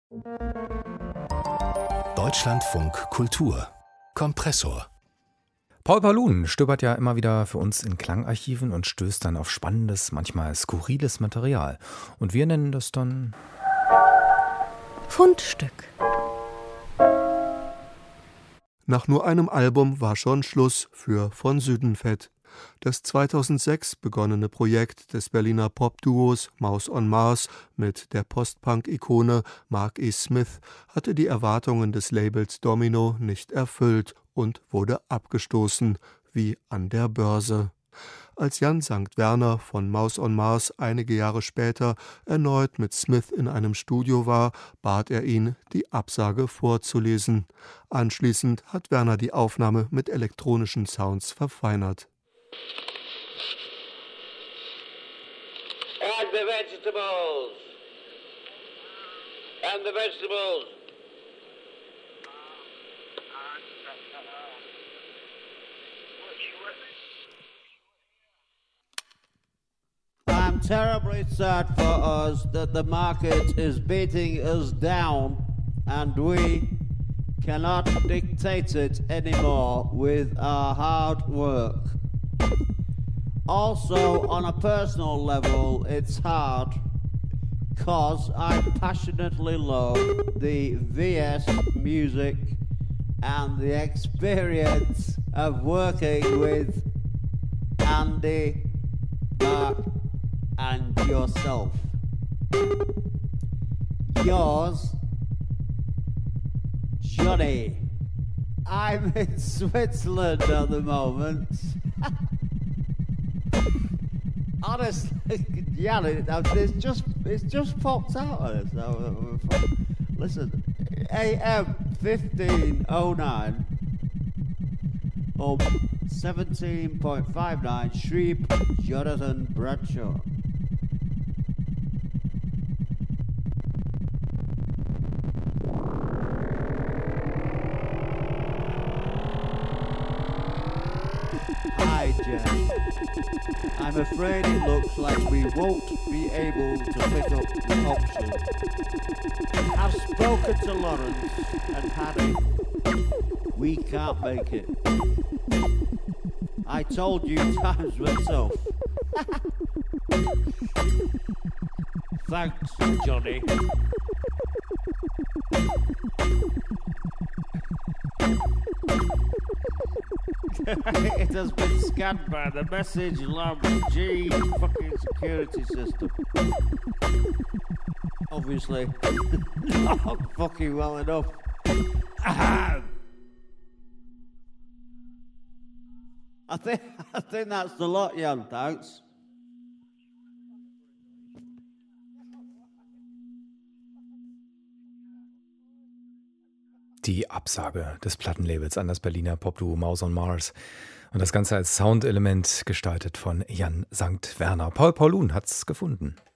Deutschlandfunk Kultur Kompressor. Paul Paulun stöbert ja immer wieder für uns in Klangarchiven und stößt dann auf spannendes, manchmal skurriles Material. Und wir nennen das dann Fundstück. Nach nur einem Album war schon Schluss für Von Südenfett. Das 2006 begonnene Projekt des Berliner Popduos Mouse on Mars mit der Post-Punk-Ikone Mark E. Smith hatte die Erwartungen des Labels Domino nicht erfüllt und wurde abgestoßen, wie an der Börse. Als Jan St. Werner von Mouse on Mars einige Jahre später erneut mit Smith in einem Studio war, bat er ihn, die Absage vorzulesen. Anschließend hat Werner die Aufnahme mit elektronischen Sounds verfeinert. And the vegetables. And the vegetables. I'm terribly sad for us that the market is beating us down and we cannot dictate it anymore with our hard work. Also, on a personal level, it's hard because I passionately love the VS music and the experience of working with Andy, Mark, and yourself. Yours, Johnny. I'm in Switzerland at the moment. Honestly, yeah, it's just popped out of us. So, listen, AM 1509 or 17.59 Shreep Jonathan Bradshaw. Hi, Jen. I'm afraid it looks like we won't be able to pick up the option. I've spoken to Lawrence and Harry. We can't make it. I told you times were tough. Thanks, Johnny. It has been scanned by the message lab G fucking security system. Obviously, not fucking well enough. I think that's the lot, Jan. Thanks. die Absage des Plattenlabels an das Berliner Popduo Mouse on Mars. Und das Ganze als Soundelement gestaltet von Jan St. Werner. Paul Paulun hat's gefunden.